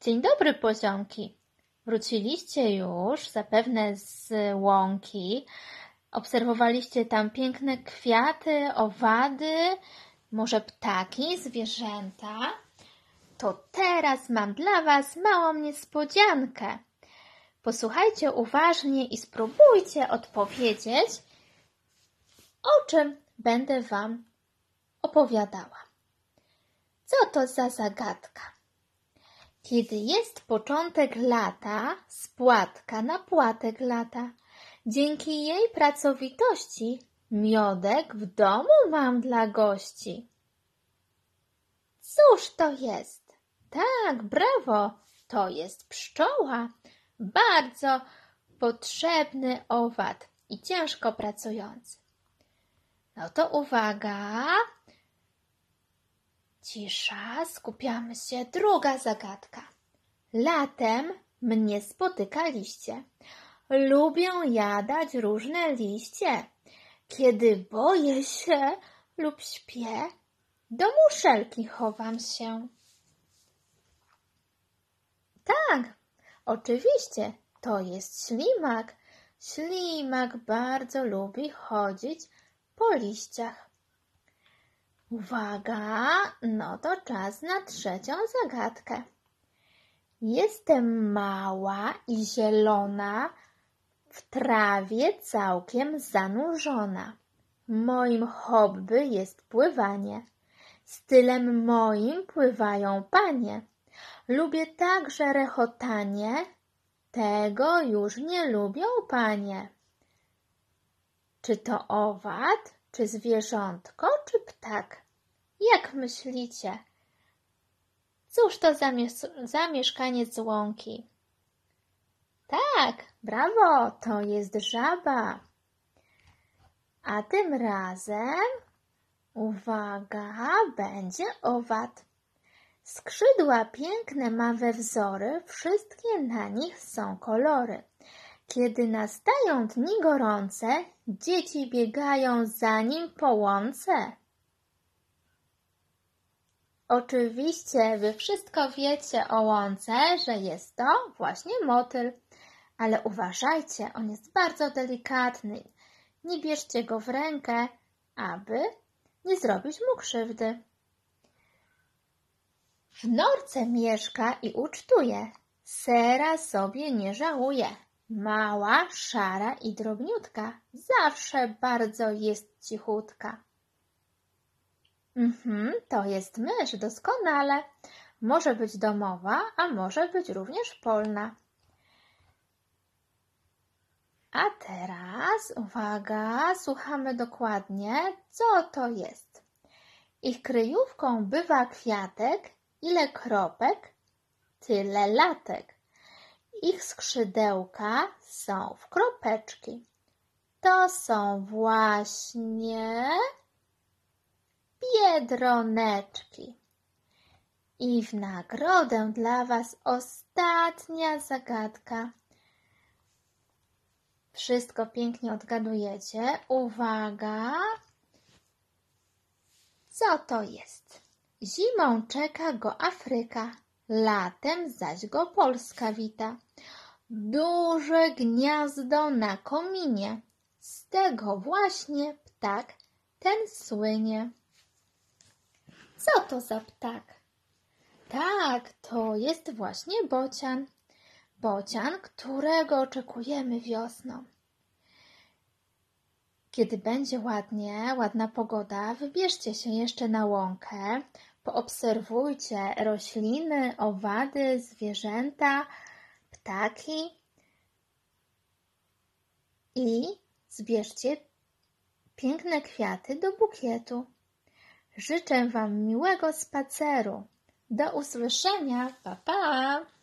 Dzień dobry, poziomki. Wróciliście już zapewne z łąki. Obserwowaliście tam piękne kwiaty, owady, może ptaki, zwierzęta. To teraz mam dla was małą niespodziankę. Posłuchajcie uważnie i spróbujcie odpowiedzieć, o czym będę wam opowiadała. Co to za zagadka? Kiedy jest początek lata, z płatka na płatek lata. Dzięki jej pracowitości miodek w domu mam dla gości. Cóż to jest? Tak, brawo, to jest pszczoła. Bardzo potrzebny owad i ciężko pracujący. No to uwaga. Cisza, skupiamy się. Druga zagadka. Latem mnie spotykaliście. Lubię jadać różne liście. Kiedy boję się lub śpię, do muszelki chowam się. Tak, oczywiście, to jest ślimak. Ślimak bardzo lubi chodzić po liściach. Uwaga, no to czas na trzecią zagadkę. Jestem mała i zielona, w trawie całkiem zanurzona. Moim hobby jest pływanie. Stylem moim pływają panie. Lubię także rechotanie. Tego już nie lubią panie. Czy to owad, czy zwierzątko, czy ptak? Jak myślicie? Cóż to za mieszkaniec łąki? Tak, brawo, to jest żaba. A tym razem, uwaga, będzie owad. Skrzydła piękne ma we wzory, wszystkie na nich są kolory. Kiedy nastają dni gorące, dzieci biegają za nim po łące. Oczywiście wy wszystko wiecie o łące, że jest to właśnie motyl. Ale uważajcie, on jest bardzo delikatny. Nie bierzcie go w rękę, aby nie zrobić mu krzywdy. W norce mieszka i ucztuje, sera sobie nie żałuje. Mała, szara i drobniutka, zawsze bardzo jest cichutka. To jest mysz, doskonale. Może być domowa, a może być również polna. A teraz, uwaga, słuchamy dokładnie, co to jest. Ich kryjówką bywa kwiatek, ile kropek, tyle latek. Ich skrzydełka są w kropeczki. To są właśnie biedroneczki. I w nagrodę dla was ostatnia zagadka. Wszystko pięknie odgadujecie. Uwaga! Co to jest? Zimą czeka go Afryka, latem zaś go Polska wita. Duże gniazdo na kominie, z tego właśnie ptak ten słynie. Co to za ptak? Tak, to jest właśnie bocian. Bocian, którego oczekujemy wiosną. Kiedy będzie ładna pogoda, wybierzcie się jeszcze na łąkę, poobserwujcie rośliny, owady, zwierzęta, ptaki i zbierzcie piękne kwiaty do bukietu. Życzę wam miłego spaceru. Do usłyszenia. Pa, pa!